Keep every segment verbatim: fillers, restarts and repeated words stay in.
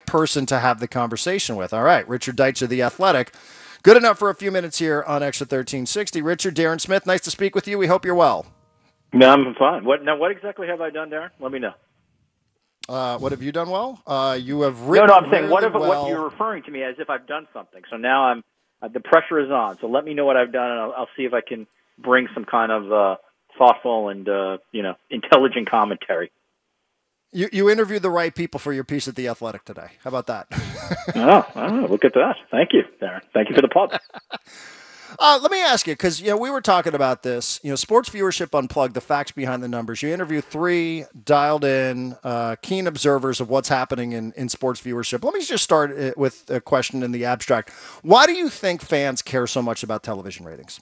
person to have the conversation with. All right, Richard Deitsch of The Athletic. Good enough for a few minutes here on Extra thirteen sixty. Richard, Darren Smith, nice to speak with you. We hope you're well. No, I'm fine. What now? What exactly have I done, Darren? Let me know. Uh, what have you done well? Uh, you have written. No, no, I'm saying really what if well. what you're referring to me as if I've done something. So now I'm uh, the pressure is on. So let me know what I've done, and I'll, I'll see if I can bring some kind of uh, thoughtful and uh, you know intelligent commentary. You you interviewed the right people for your piece at The Athletic today. How about that? oh, oh, look at that! Thank you, Darren. Thank you for the pub. Uh, let me ask you, because you know we were talking about this. You know, Sports Viewership Unplugged, the facts behind the numbers. You interview three dialed-in, uh, keen observers of what's happening in, in sports viewership. Let me just start with a question in the abstract. Why do you think fans care so much about television ratings?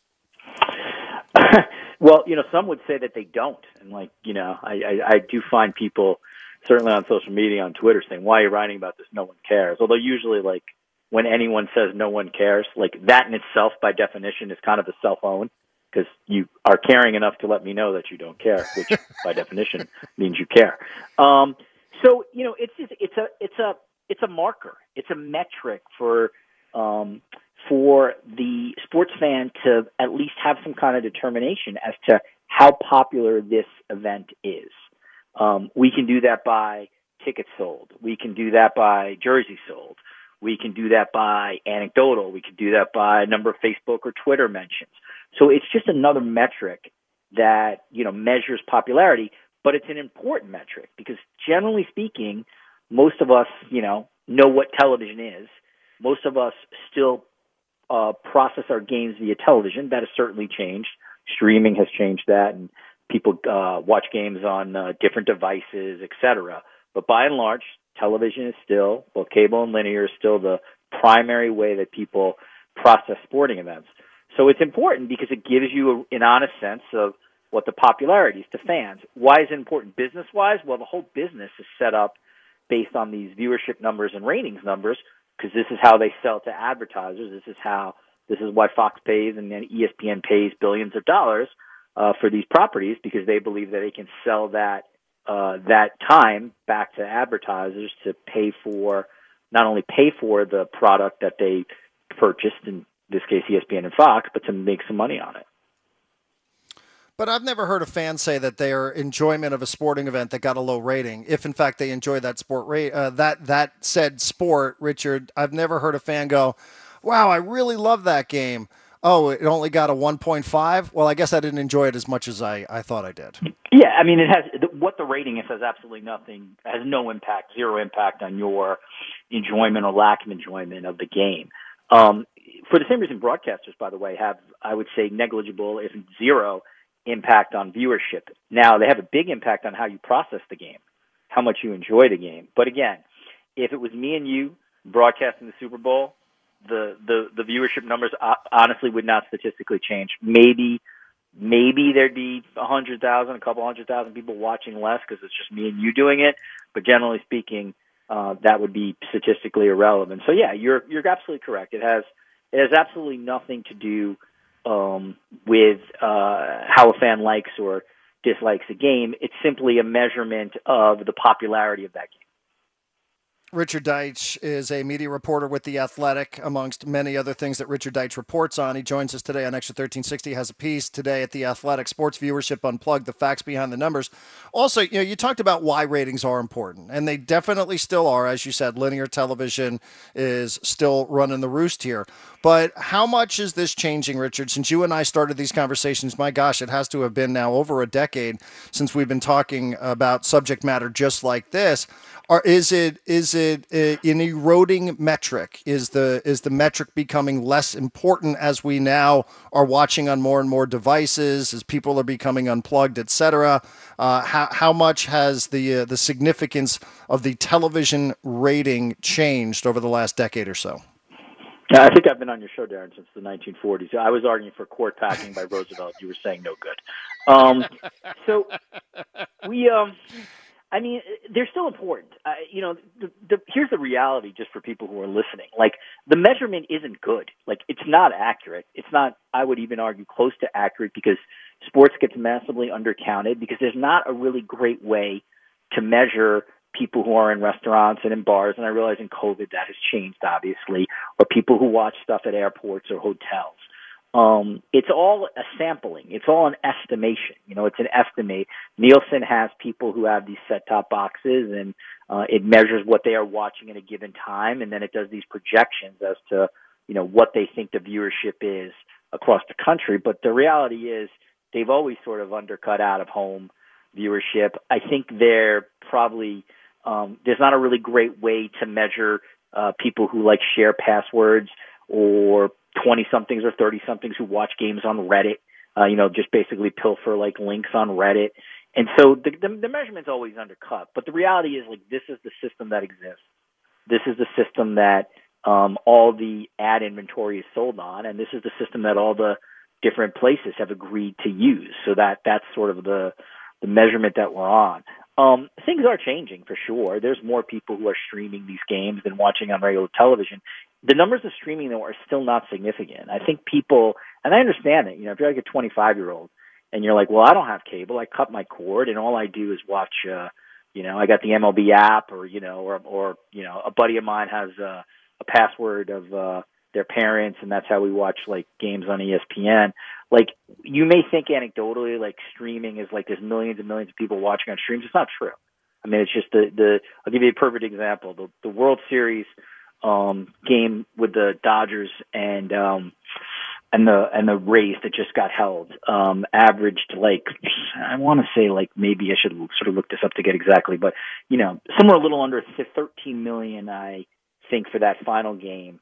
Well, you know, some would say that they don't, and like you know, I, I, I do find people certainly on social media, on Twitter, saying, "Why are you writing about this? No one cares." Although usually, like. When anyone says no one cares, like that in itself, by definition, is kind of a self-own because you are caring enough to let me know that you don't care, which by definition means you care. Um, so you know, it's just, it's a it's a it's a marker, it's a metric for um, for the sports fan to at least have some kind of determination as to how popular this event is. Um, we can do that by tickets sold. We can do that by jerseys sold. We can do that by anecdotal. We can do that by number of Facebook or Twitter mentions. So it's just another metric that, you know, measures popularity, but it's an important metric because generally speaking, most of us, you know, know what television is. Most of us still uh, process our games via television. That has certainly changed. Streaming has changed that, and people uh, watch games on uh, different devices, et cetera. But by and large, television is still, both cable and linear, is still the primary way that people process sporting events. So it's important because it gives you an honest sense of what the popularity is to fans. Why is it important business-wise? Well, the whole business is set up based on these viewership numbers and ratings numbers because this is how they sell to advertisers. This is how, this is why Fox pays and then E S P N pays billions of dollars uh, for these properties because they believe that they can sell that Uh, that time back to advertisers to pay for, not only pay for the product that they purchased, in this case E S P N and Fox, but to make some money on it. But I've never heard a fan say that their enjoyment of a sporting event that got a low rating, if in fact they enjoy that sport rate, uh, that that said sport, Richard, I've never heard a fan go, "Wow, I really love that game. Oh, it only got a one point five? Well, I guess I didn't enjoy it as much as I, I thought I did." Yeah, I mean, it has what the rating is has absolutely nothing, has no impact, zero impact on your enjoyment or lack of enjoyment of the game. Um, for the same reason, broadcasters, by the way, have, I would say, negligible, if zero, impact on viewership. Now, they have a big impact on how you process the game, how much you enjoy the game. But again, if it was me and you broadcasting the Super Bowl, the, the, the viewership numbers honestly would not statistically change. Maybe maybe there'd be a hundred thousand, a couple hundred thousand people watching less because it's just me and you doing it. But generally speaking, uh, that would be statistically irrelevant. So yeah, you're you're absolutely correct. It has it has absolutely nothing to do um, with uh, how a fan likes or dislikes a game. It's simply a measurement of the popularity of that game. Richard Deitsch is a media reporter with The Athletic, amongst many other things that Richard Deitsch reports on. He joins us today on Extra thirteen sixty, has a piece today at The Athletic, Sports Viewership Unplugged, the facts behind the numbers. Also, you know, you talked about why ratings are important, and they definitely still are. As you said, linear television is still running the roost here. But how much is this changing, Richard? Since you and I started these conversations, my gosh, it has to have been now over a decade since we've been talking about subject matter just like this. Or is it is it an eroding metric? Is the is the metric becoming less important as we now are watching on more and more devices, as people are becoming unplugged, et cetera? Uh, how how much has the uh, the significance of the television rating changed over the last decade or so? Yeah, I think I've been on your show, Darren, since the nineteen forties. I was arguing for court packing by Roosevelt. You were saying no good. Um, so we. Um, I mean, they're still important. Uh, you know, the, the, here's the reality just for people who are listening. Like, the measurement isn't good. Like, it's not accurate. It's not, I would even argue, close to accurate because sports gets massively undercounted because there's not a really great way to measure people who are in restaurants and in bars, and I realize in COVID that has changed, obviously, or people who watch stuff at airports or hotels. Um, it's all a sampling. It's all an estimation. You know, it's an estimate. Nielsen has people who have these set-top boxes, and uh, it measures what they are watching at a given time, and then it does these projections as to, you know, what they think the viewership is across the country. But the reality is they've always sort of undercut out-of-home viewership. I think they're probably um, there's not a really great way to measure uh, people who like share passwords or twenty-somethings or thirty-somethings who watch games on Reddit, uh, you know, just basically pilfer like links on Reddit. And so the, the, the measurement's always undercut. But the reality is, like, this is the system that exists. This is the system that um, all the ad inventory is sold on, and this is the system that all the different places have agreed to use. So that that's sort of the the measurement that we're on. Um, things are changing for sure. There's more people who are streaming these games than watching on regular television. The numbers of streaming, though, are still not significant. I think people, and I understand it, you know, if you're like a twenty-five-year-old and you're like, well, I don't have cable, I cut my cord, and all I do is watch, uh, you know, I got the M L B app, or, you know, or, or you know, a buddy of mine has uh, a password of uh, their parents, and that's how we watch, like, games on E S P N. Like, you may think anecdotally, like, streaming is like there's millions and millions of people watching on streams. It's not true. I mean, it's just the, the I'll give you a perfect example. The, the World Series um, game with the Dodgers and um, and the and the Rays that just got held um, averaged, like, I want to say, like, maybe I should sort of look this up to get exactly, but, you know, somewhere a little under thirteen million, I think, for that final game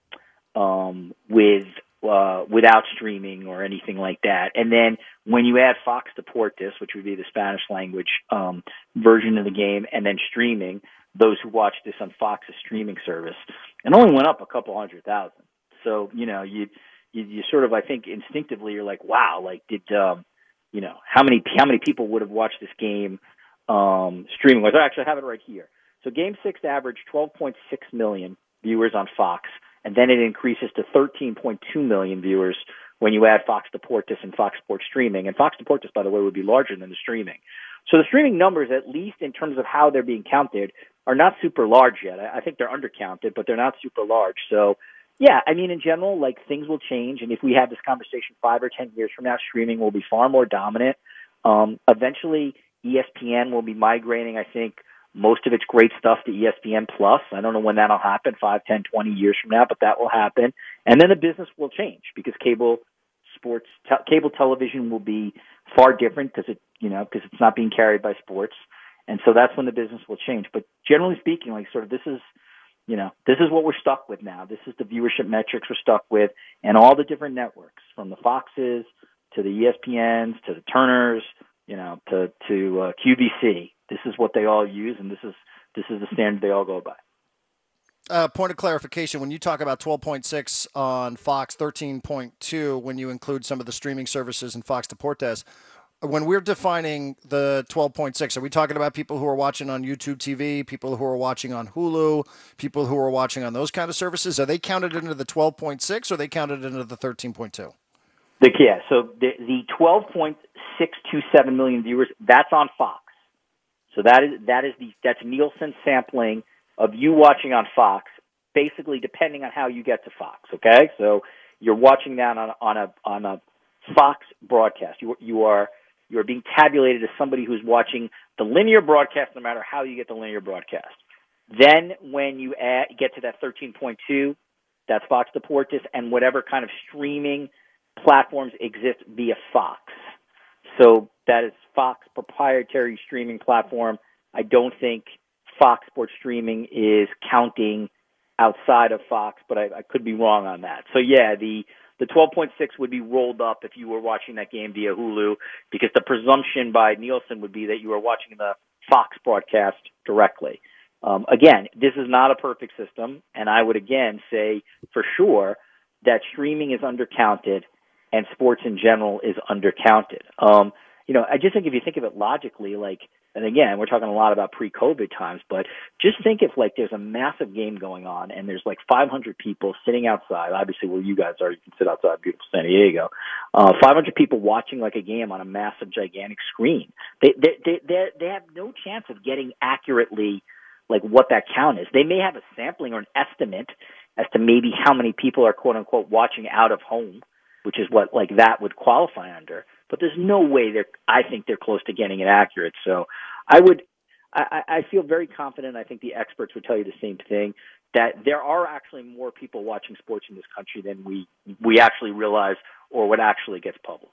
um, with uh, without streaming or anything like that. And then when you add Fox Deportes, which would be the Spanish language um, version of the game, and then streaming, those who watch this on Fox's streaming service, and only went up a couple hundred thousand. So, you know, you, you, you sort of, I think instinctively you're like, wow, like did, um, you know, how many, how many people would have watched this game um, streaming? I actually have it right here. So game six averaged twelve point six million viewers on Fox, and then it increases to thirteen point two million viewers when you add Fox Deportes and Fox Sports Streaming. And Fox Deportes, by the way, would be larger than the streaming. So the streaming numbers, at least in terms of how they're being counted, are not super large yet. I think they're undercounted, but they're not super large. So, yeah, I mean, in general, like, things will change. And if we have this conversation five or ten years from now, streaming will be far more dominant. Um, eventually, E S P N will be migrating, I think, most of its great stuff to E S P N Plus. I don't know when that'll happen, five, ten, twenty years from now, but that will happen. And then the business will change because cable sports, te- cable television will be far different because it, you know, because it's not being carried by sports. And so that's when the business will change. But generally speaking, like, sort of this is, you know, this is what we're stuck with now. This is the viewership metrics we're stuck with, and all the different networks, from the Foxes to the E S P Ns to the Turners, you know, to to uh, Q V C. This is what they all use, and this is this is the standard they all go by. Uh, point of clarification, when you talk about twelve point six on Fox, thirteen point two when you include some of the streaming services and Fox Deportes, when we're defining the twelve point six, are we talking about people who are watching on YouTube T V, people who are watching on Hulu, people who are watching on those kind of services? Are they counted into the twelve point six or are they counted into the thirteen point two? The, yeah, so the, the twelve point six two seven million viewers, that's on Fox. So that is that is the that's Nielsen sampling of you watching on Fox, basically depending on how you get to Fox. Okay, so you're watching that on on a on a Fox broadcast. You you are you are being tabulated as somebody who's watching the linear broadcast, no matter how you get the linear broadcast. Then when you add, get to that thirteen point two, that's Fox Deportes and whatever kind of streaming platforms exist via Fox. So that is Fox proprietary streaming platform. I don't think Fox Sports Streaming is counting outside of Fox, but I, I could be wrong on that. So yeah, the the twelve point six would be rolled up if you were watching that game via Hulu, because the presumption by Nielsen would be that you are watching the Fox broadcast directly. Um, again, this is not a perfect system, and I would again say for sure that streaming is undercounted and sports in general is undercounted. Um, you know, I just think if you think of it logically, like, and again, we're talking a lot about pre-COVID times, but just think if, like, there's a massive game going on and there's like five hundred people sitting outside, obviously where you guys are, you can sit outside beautiful San Diego, uh, five hundred people watching like a game on a massive, gigantic screen. They, they, they, they, they have no chance of getting accurately like what that count is. They may have a sampling or an estimate as to maybe how many people are quote unquote watching out of home, which is what like that would qualify under. But there's no way they're. I think they're close to getting it accurate. So I would. I, I feel very confident. I think the experts would tell you the same thing, that there are actually more people watching sports in this country than we we actually realize or what actually gets published.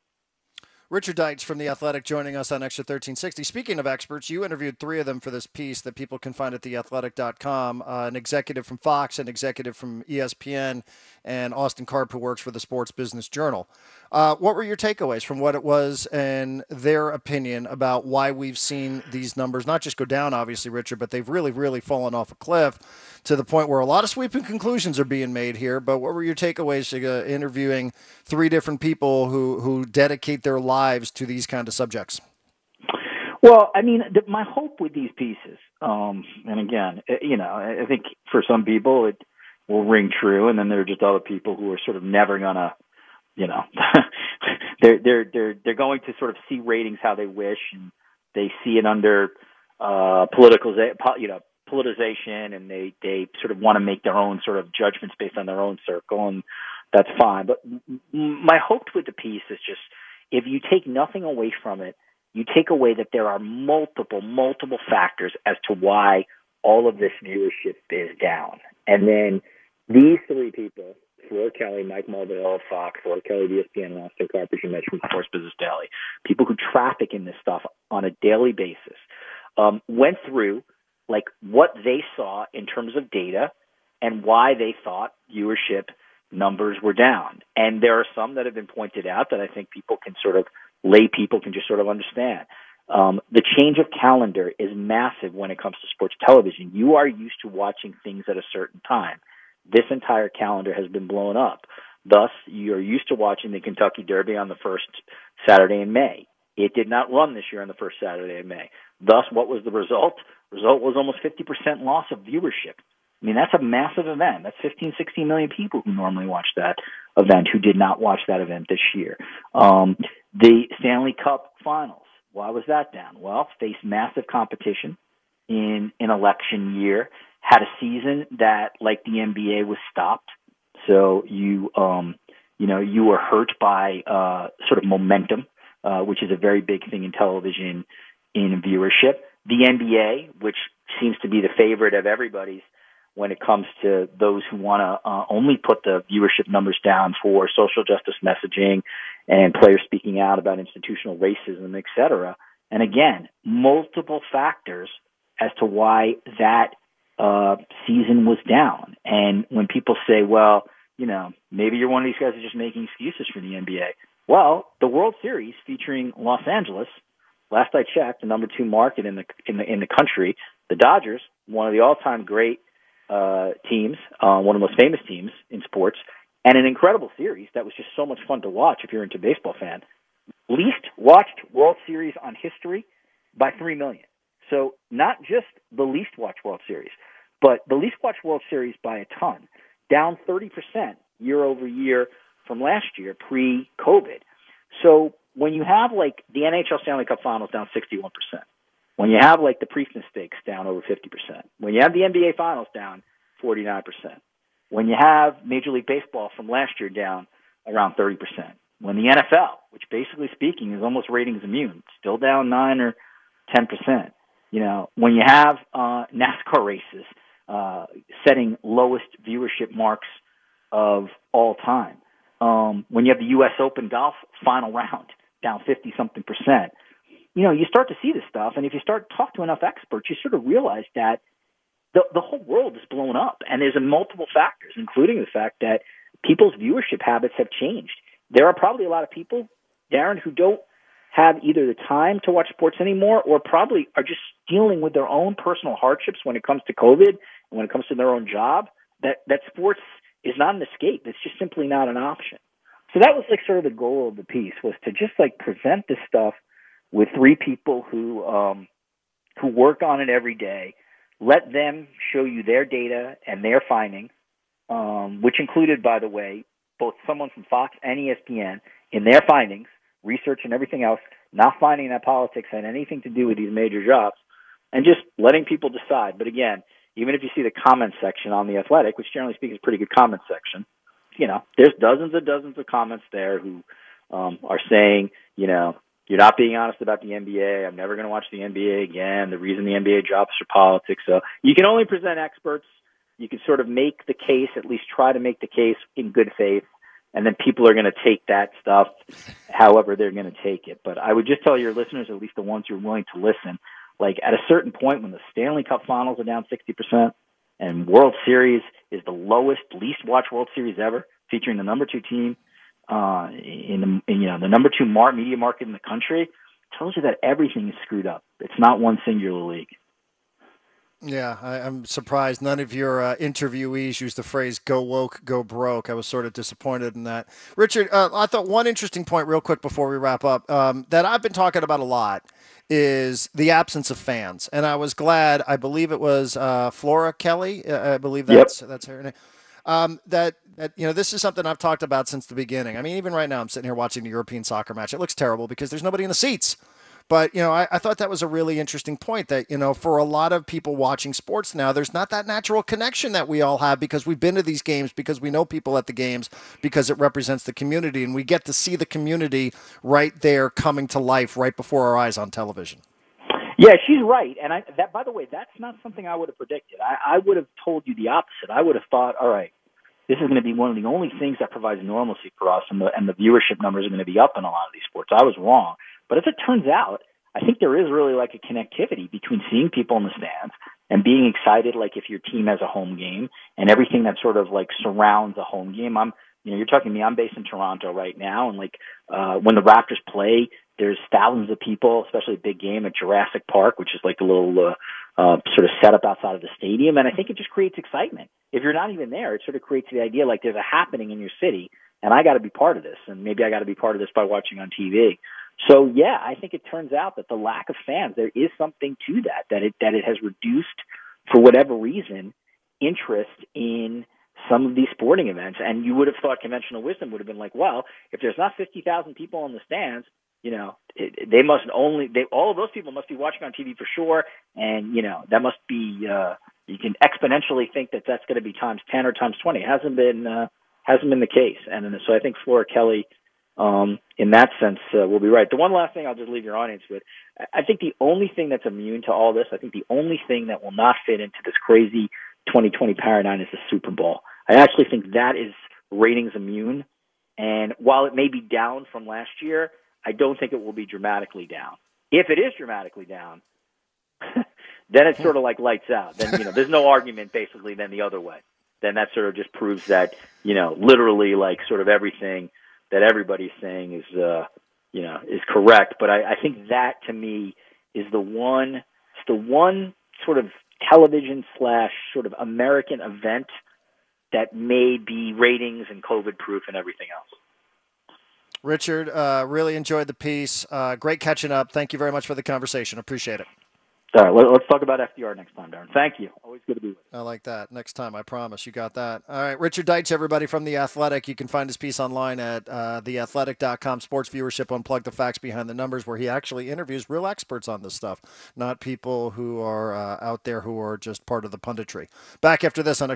Richard Deitsch from The Athletic joining us on Extra thirteen sixty. Speaking of experts, you interviewed three of them for this piece that people can find at the athletic dot com. Uh, an executive from Fox, an executive from E S P N, and Austin Karp, who works for the Sports Business Journal. Uh, what were your takeaways from what it was and their opinion about why we've seen these numbers not just go down, obviously, Richard, but they've really, really fallen off a cliff to the point where a lot of sweeping conclusions are being made here. But what were your takeaways uh, interviewing three different people who, who dedicate their lives to these kind of subjects? Well, I mean, the, my hope with these pieces, um, and again, you know, I think for some people it will ring true, and then there are just other people who are sort of never gonna, you know, they're they're they're they're going to sort of see ratings how they wish, and they see it under uh, political, you know, politicization, and they they sort of want to make their own sort of judgments based on their own circle, and that's fine. But my hope with the piece is just, if you take nothing away from it, you take away that there are multiple, multiple factors as to why all of this viewership is down. And then these three people, Fleur Kelly, Mike Mulvihill of Fox, Fleur Kelly of E S P N, and Austin Karp, as you mentioned, from Sports Business Daily, people who traffic in this stuff on a daily basis, um, went through like what they saw in terms of data and why they thought viewership numbers were down. And there are some that have been pointed out that I think people can sort of, lay people can just sort of understand. Um, the change of calendar is massive when it comes to sports television. You are used to watching things at a certain time. This entire calendar has been blown up. Thus, you're used to watching the Kentucky Derby on the first Saturday in May. It did not run this year on the first Saturday in May. Thus, what was the result? Result was almost fifty percent loss of viewership. I mean, that's a massive event. That's fifteen, sixteen million people who normally watch that event who did not watch that event this year. Um, the Stanley Cup Finals, why was that down? Well, faced massive competition in an election year, had a season that, like the N B A, was stopped. So you, um, you know, you were hurt by uh, sort of momentum, uh, which is a very big thing in television in viewership. The N B A, which seems to be the favorite of everybody's when it comes to those who want to uh, only put the viewership numbers down for social justice messaging and players speaking out about institutional racism, et cetera. And again, multiple factors as to why that uh, season was down. And when people say, well, you know, maybe you're one of these guys who's just making excuses for the N B A. Well, the World Series featuring Los Angeles, last I checked, the number two market in the in the in the country, the Dodgers, one of the all-time great uh, teams, uh, one of the most famous teams in sports, and an incredible series that was just so much fun to watch if you're into baseball fan. Least watched World Series on history by three million. So not just the least watched World Series, but the least watched World Series by a ton, down thirty percent year over year from last year, pre-COVID. So when you have like the N H L Stanley Cup Finals down sixty-one percent, when you have like the Preakness Stakes down over fifty percent, when you have the N B A Finals down forty-nine percent, when you have Major League Baseball from last year down around thirty percent, when the N F L, which basically speaking is almost ratings immune, still down nine or ten percent, you know, when you have uh, NASCAR races uh, setting lowest viewership marks of all time, um, when you have the U S Open golf final round down fifty something percent, you know, you start to see this stuff, and if you start to talk to enough experts, you sort of realize that the the whole world is blown up, and there's a multiple factors, including the fact that people's viewership habits have changed. There are probably a lot of people, Darren, who don't have either the time to watch sports anymore, or probably are just dealing with their own personal hardships when it comes to COVID and when it comes to their own job, that, that sports is not an escape. It's just simply not an option. So that was like sort of the goal of the piece, was to just like present this stuff with three people who um, who work on it every day, let them show you their data and their findings, um, which included, by the way, both someone from Fox and E S P N in their findings, research and everything else, not finding that politics had anything to do with these major jobs, and just letting people decide. But again, even if you see the comment section on The Athletic, which generally speaking is a pretty good comment section, you know, there's dozens and dozens of comments there who um, are saying, you know, you're not being honest about the N B A. I'm never going to watch the N B A again. The reason the N B A drops for politics. So you can only present experts. You can sort of make the case, at least try to make the case in good faith. And then people are going to take that stuff however they're going to take it. But I would just tell your listeners, at least the ones who are willing to listen, like at a certain point when the Stanley Cup Finals are down sixty percent and World Series is the lowest, least watched World Series ever, featuring the number two team uh, in, the, in you know the number two mar- media market in the country, tells you that everything is screwed up. It's not one singular league. Yeah, I, I'm surprised none of your uh, interviewees used the phrase "go woke, go broke." I was sort of disappointed in that. Richard, uh, I thought one interesting point real quick before we wrap up um, that I've been talking about a lot is the absence of fans. And I was glad, I believe it was uh, Flora Kelly, uh, I believe that's yep. that's her name, um, that, that, you know, this is something I've talked about since the beginning. I mean, even right now I'm sitting here watching the European soccer match. It looks terrible because there's nobody in the seats. But, you know, I, I thought that was a really interesting point that, you know, for a lot of people watching sports now, there's not that natural connection that we all have because we've been to these games, because we know people at the games, because it represents the community. And we get to see the community right there coming to life right before our eyes on television. Yeah, she's right. And I, that, by the way, that's not something I would have predicted. I, I would have told you the opposite. I would have thought, all right, this is going to be one of the only things that provides normalcy for us, and the, and the viewership numbers are going to be up in a lot of these sports. I was wrong. But as it turns out, I think there is really like a connectivity between seeing people in the stands and being excited, like if your team has a home game and everything that sort of like surrounds a home game. I'm, you know, you're talking to me, I'm based in Toronto right now. And like, uh, when the Raptors play, there's thousands of people, especially a big game at Jurassic Park, which is like a little, uh, uh, sort of setup outside of the stadium. And I think it just creates excitement. If you're not even there, it sort of creates the idea like there's a happening in your city and I got to be part of this. And maybe I got to be part of this by watching on T V. So yeah, I think it turns out that the lack of fans, there is something to that, that it, that it has reduced, for whatever reason, interest in some of these sporting events. And you would have thought conventional wisdom would have been like, well, if there's not fifty thousand people in the stands, you know, it, they must only, they, all of those people must be watching on T V for sure. And, you know, that must be, uh, you can exponentially think that that's going to be times ten or times twenty. It hasn't been, uh, hasn't been the case. And so I think Flora Kelly, Um, in that sense, uh, we'll be right. The one last thing I'll just leave your audience with, I think the only thing that's immune to all this, I think the only thing that will not fit into this crazy twenty twenty paradigm is the Super Bowl. I actually think that is ratings immune. And while it may be down from last year, I don't think it will be dramatically down. If it is dramatically down, then it's sort of like lights out. Then, you know, there's no argument basically then the other way. Then that sort of just proves that, you know, literally like sort of everything that everybody's saying is, uh, you know, is correct. But I, I think that to me is the one, it's the one sort of television slash sort of American event that may be ratings and COVID proof and everything else. Richard, uh, really enjoyed the piece. Uh, great catching up. Thank you very much for the conversation. Appreciate it. All right, let, let's talk about F D R next time, Darren. Thank you. Always good to be with you. I like that. Next time, I promise. You got that. All right, Richard Deitsch, everybody from The Athletic. You can find his piece online at uh, the athletic dot com. Sports Viewership Unplugged, the facts behind the numbers, where he actually interviews real experts on this stuff, not people who are uh, out there who are just part of the punditry. Back after this on